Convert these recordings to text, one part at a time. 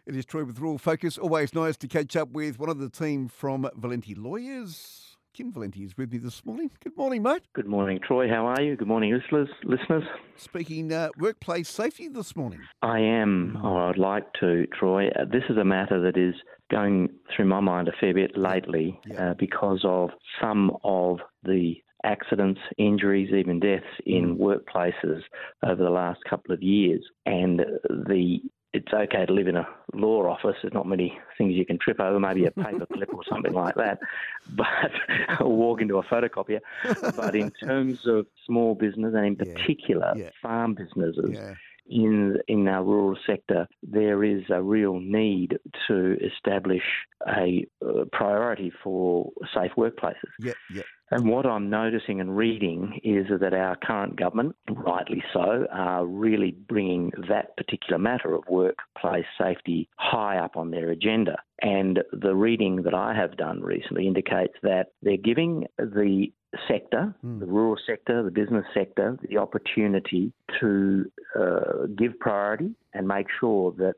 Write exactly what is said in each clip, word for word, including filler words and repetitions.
It is Troy with Rural Focus. Always nice to catch up with one of the team from Valenti Lawyers. Kim Valenti is with me this morning. Good morning, mate. Good morning, Troy. How are you? Good morning, listeners. listeners. Speaking uh, workplace safety this morning. I am, or I'd like to, Troy. Uh, this is a matter that is going through my mind a fair bit lately Yeah. uh, because of some of the accidents, injuries, even deaths in workplaces over the last couple of years. And the it's okay to live in a law office. There's not many things you can trip over, maybe a paper clip or something like that, but or walk into a photocopier. But in terms of small business and in Yeah. particular Yeah. farm businesses, Yeah. in in our rural sector, there is a real need to establish a uh, priority for safe workplaces. Yeah. Yeah. And what I'm noticing and reading is that our current government, rightly so, are really bringing that particular matter of workplace safety high up on their agenda. And the reading that I have done recently indicates that they're giving the sector, Mm. the rural sector, the business sector, the opportunity to uh, give priority and make sure that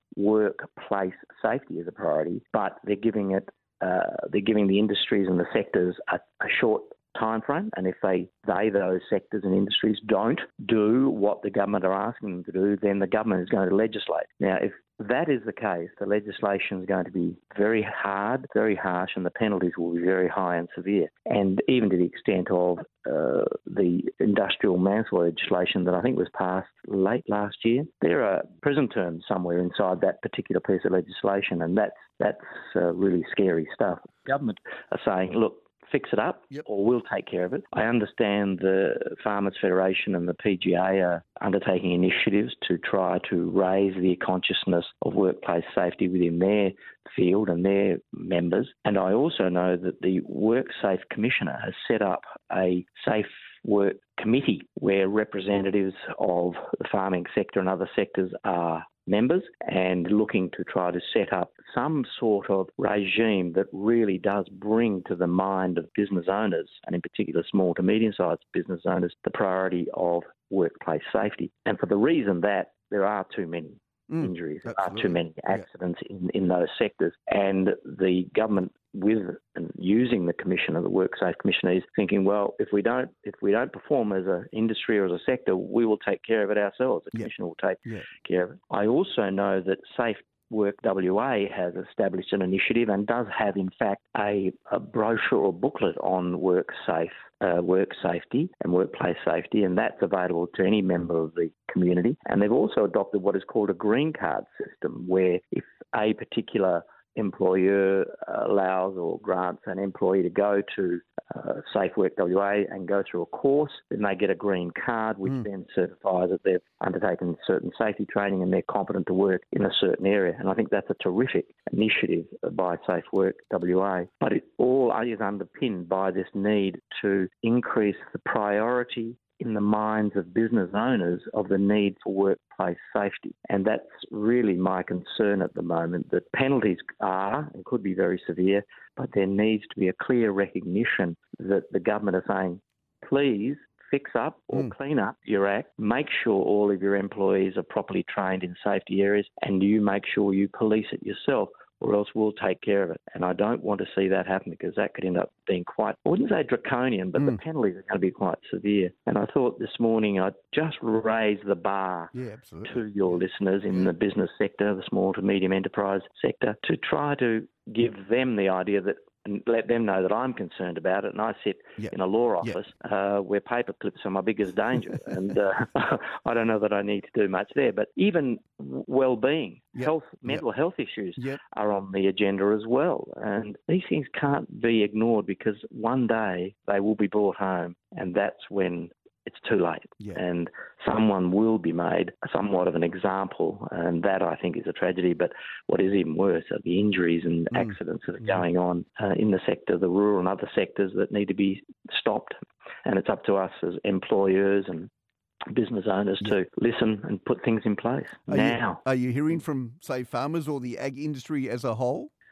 workplace safety is a priority, but they're giving it Uh, they're giving the industries and the sectors a, a short time frame, and if they, they, those sectors and industries don't do what the government are asking them to do, then the government is going to legislate. Now, if that is the case, the legislation is going to be very hard, very harsh, and the penalties will be very high and severe. And even to the extent of uh, the industrial manslaughter legislation that I think was passed late last year, there are prison terms somewhere inside that particular piece of legislation, and that's that's uh, really scary stuff. Government are saying, look, fix it up, Yep. or we'll take care of it. I understand the Farmers Federation and the P G A are undertaking initiatives to try to raise the consciousness of workplace safety within their field and their members. And I also know that the WorkSafe Commissioner has set up a safe work committee where representatives of the farming sector and other sectors are members and looking to try to set up some sort of regime that really does bring to the mind of business owners, and in particular small to medium-sized business owners, the priority of workplace safety. And for the reason that there are too many Mm. injuries, there Absolutely. are too many Yeah. accidents in, in those sectors. And the government, with and using the commissioner, the WorkSafe Commissioner, is thinking, well, if we don't if we don't perform as an industry or as a sector, we will take care of it ourselves. The Yeah. commissioner will take Yeah. care of it. I also know that Safe Work W A has established an initiative and does have, in fact, a, a brochure or booklet on work safe, uh, work safety and workplace safety, and that's available to any member of the community. And they've also adopted what is called a green card system, where if a particular employer allows or grants an employee to go to uh, Safe Work W A and go through a course, then they get a green card, which Mm. then certifies that they've undertaken certain safety training and they're competent to work in a certain area. And I think that's a terrific initiative by Safe Work W A. But it all is underpinned by this need to increase the priority in the minds of business owners of the need for workplace safety. And that's really my concern at the moment, that penalties are and could be very severe, but there needs to be a clear recognition that the government are saying, please fix up or Mm. clean up your act, make sure all of your employees are properly trained in safety areas, and you make sure you police it yourself, or else we'll take care of it. And I don't want to see that happen, because that could end up being quite, I wouldn't say draconian, but Mm. the penalties are going to be quite severe. And I thought this morning I'd just raise the bar Yeah, absolutely. to your listeners in Yeah. the business sector, the small to medium enterprise sector, to try to give them the idea that, and let them know that I'm concerned about it. And I sit Yeah. in a law Yeah. office uh, where paper clips are my biggest danger. and uh, I don't know that I need to do much there. But even w- well-being, Yep. health, mental health issues Yep. are on the agenda as well. And these things can't be ignored, because one day they will be brought home, and that's when it's too late. Yeah. And someone will be made somewhat of an example, and that, I think, is a tragedy. But what is even worse are the injuries and Mm. accidents that are Mm. going on uh, in the sector, the rural and other sectors, that need to be stopped. And it's up to us as employers and business owners Yeah. to listen and put things in place Are now. You, are you hearing from, say, farmers or the ag industry as a whole?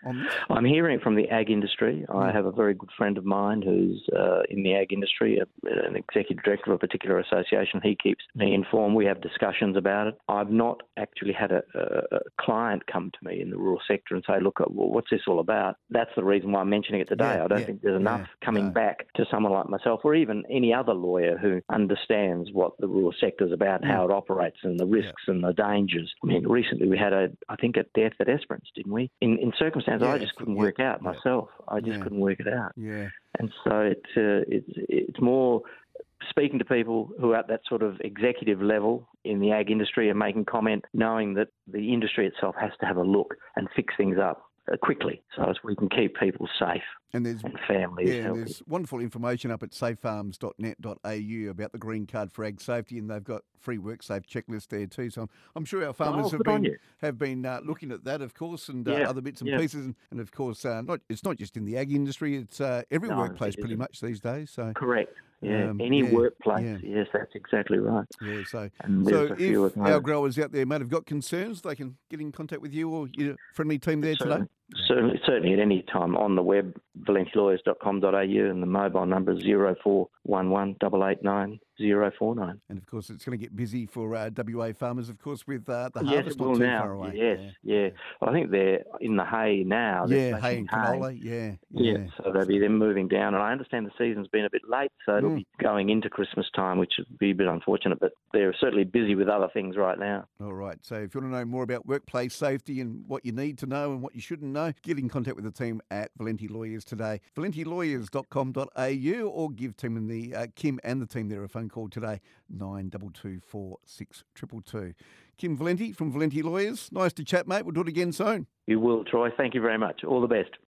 on this? I'm hearing it from the ag industry. I Mm. have a very good friend of mine who's uh, in the ag industry, a, an executive director of a particular association. He keeps me informed. We have discussions about it. I've not actually had a, a, a client come to me in the rural sector and say, look, well, what's this all about? That's the reason why I'm mentioning it today. Yeah, I don't yeah, think there's enough yeah, coming no. back to someone like myself or even any other lawyer who understands what the rural sector is about, Mm. how it operates and the risks and the dangers. I mean, recently we had, a, I think, a death at Esperance, didn't we? In, in circumstances Yeah, I just it's- couldn't yeah, work out yeah. myself. I just Yeah. couldn't work it out. Yeah. And so it's, uh, it's, it's more speaking to people who are at that sort of executive level in the ag industry and making comment, knowing that the industry itself has to have a look and fix things up uh, quickly so as we can keep people safe And there's and families yeah, and healthy. there's wonderful information up at safe farms dot net dot a u about the green card for ag safety, and they've got free WorkSafe checklist there too. So I'm, I'm sure our farmers Oh, have good on been you. have been uh, looking at that, of course, and uh, Yeah, other bits and yeah. pieces, and, and of course, uh, not it's not just in the ag industry; it's uh, every No, workplace it pretty isn't. much these days. So Correct. Yeah, Um, any yeah, workplace. yeah. Yes, that's exactly right. yeah, so And so there's a few if of our those. growers out there, mate, have got concerns, they can get in contact with you or your friendly team there Certainly, today. certainly, certainly at any time on the web, valenti lawyers dot com dot a u, and the mobile number is zero four one one eight eight nine zero four nine. And of course, it's going to get busy for uh, W A farmers, of course, with uh, the Yes, harvest it not will too now. far away. Yes, yeah. Well, I think they're in the hay now. They're Yeah, hay threshing and canola. Yeah, Yeah, yeah. so they'll be then moving down. And I understand the season's been a bit late, so it'll Mm. be going into Christmas time, which would be a bit unfortunate, but they're certainly busy with other things right now. All right. So if you want to know more about workplace safety and what you need to know and what you shouldn't know, get in contact with the team at Valenti Lawyers today. valenti lawyers dot com dot a u, or give Tim and the uh, Kim and the team there a phone call today, nine two two four six two two two. Kim Valenti from Valenti Lawyers. Nice to chat, mate. We'll do it again soon. You will, Troy. Thank you very much. All the best.